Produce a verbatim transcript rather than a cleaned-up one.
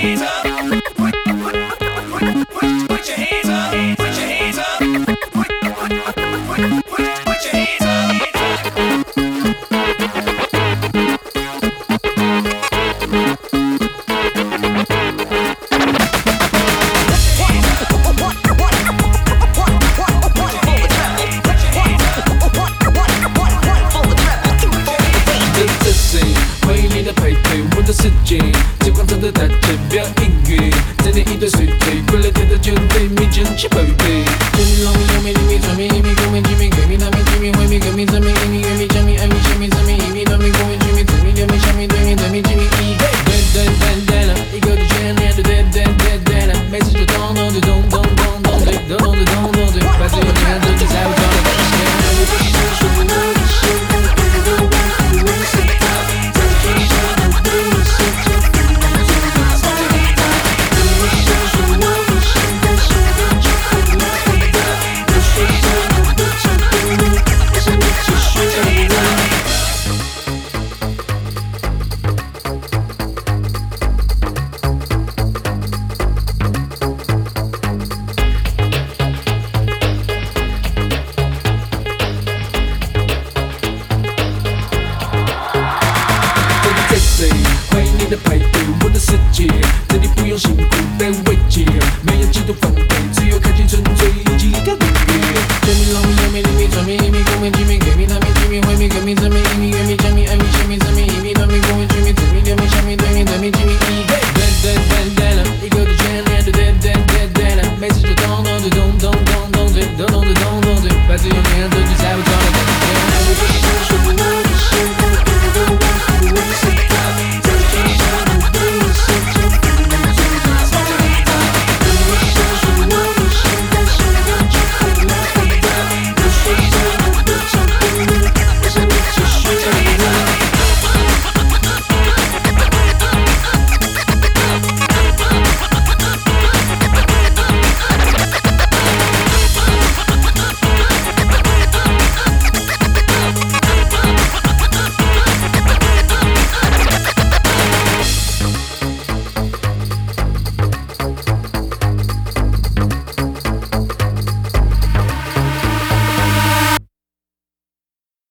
hands up. Put, put, put, put, put your hands up. Put your hands up. Put, put, put, put, put your hands up. 回忆里的派对，我的世界，最广场的大街表音乐，再点一堆水醉，过了天的酒对面争起排队。Jimmy long me long me Jimmy tell me Jimmy go me Jimmy give me tell me Jimmy when me give me tell me Jimmy give me tell me I me tell me tell me Jimmy tell me go me Jimmy tell me tell me tell me tell me tell me Jimmy E hey dan dan dan dan 一个的圈链的 dan dan dan dan 每次就咚咚就咚咚咚咚对咚咚就咚咚对，把自由的感觉在我脑袋里实现。回忆你的派对，我的世界，这里不用辛苦，带我